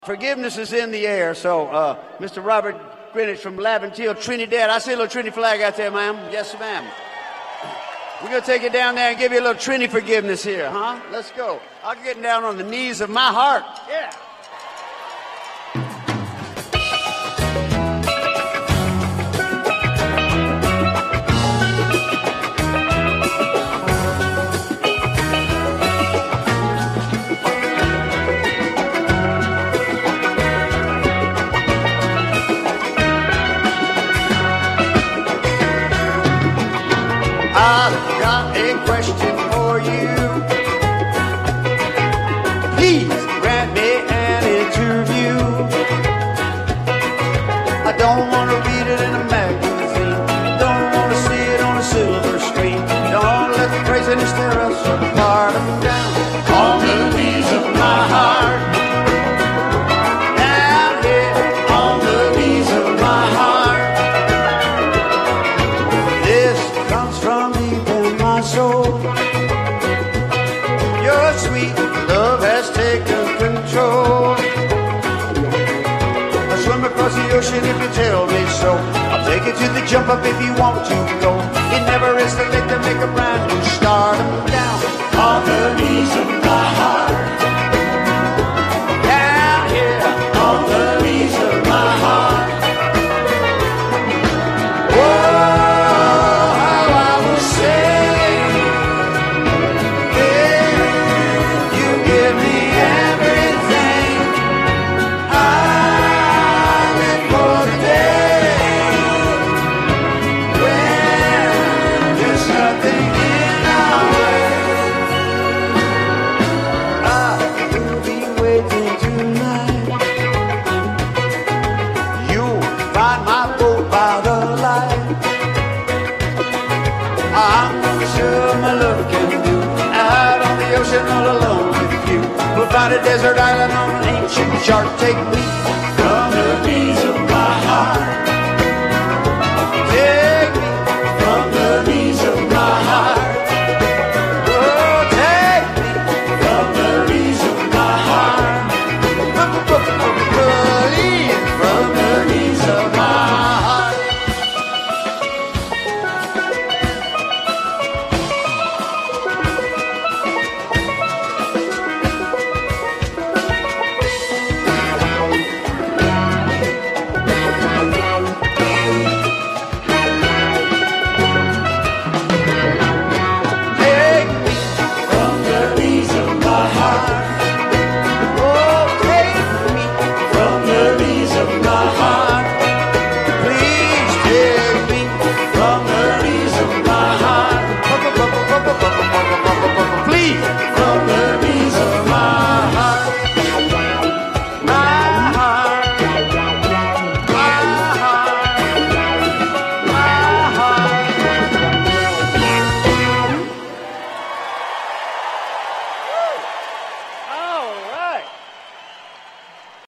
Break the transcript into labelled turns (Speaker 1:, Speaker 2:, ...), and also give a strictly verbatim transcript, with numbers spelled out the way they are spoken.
Speaker 1: Forgiveness is in the air, so uh, Mister Robert Greenwich from Laventille, Trinidad. I see a little Trinity flag out there, ma'am. Yes, ma'am. We're going to take it down there and give you a little Trinity forgiveness here, huh? Let's go. I'm getting down on the knees of my heart. Yeah. I've got a question for you. Please grant me an interview. I don't want to read it in a magazine. Don't want to see it on a silver screen. Don't let the craziness tear us apart. I'm down on the knees of my heart. Down here on the knees of my heart. This comes from deep in my soul. Your sweet love has taken control. I'll swim across the ocean if you tell me so. I'll take you to the jump up if you want to go. It never is too late to make a brand new start. I'm down on the knees of my heart. Down here on the knees of my heart. Whoa, how I will sing. Yeah, you give me everything. I live for the day when there's nothing in our way. I will be waiting tonight. You'll find my boat by the light. I'm gonna show my love can do. Out on the ocean all alone with you. We'll find a desert island on an ancient chart. Take me from the knees of my heart. Take me from the knees of my heart. Oh, take me from the knees of my heart.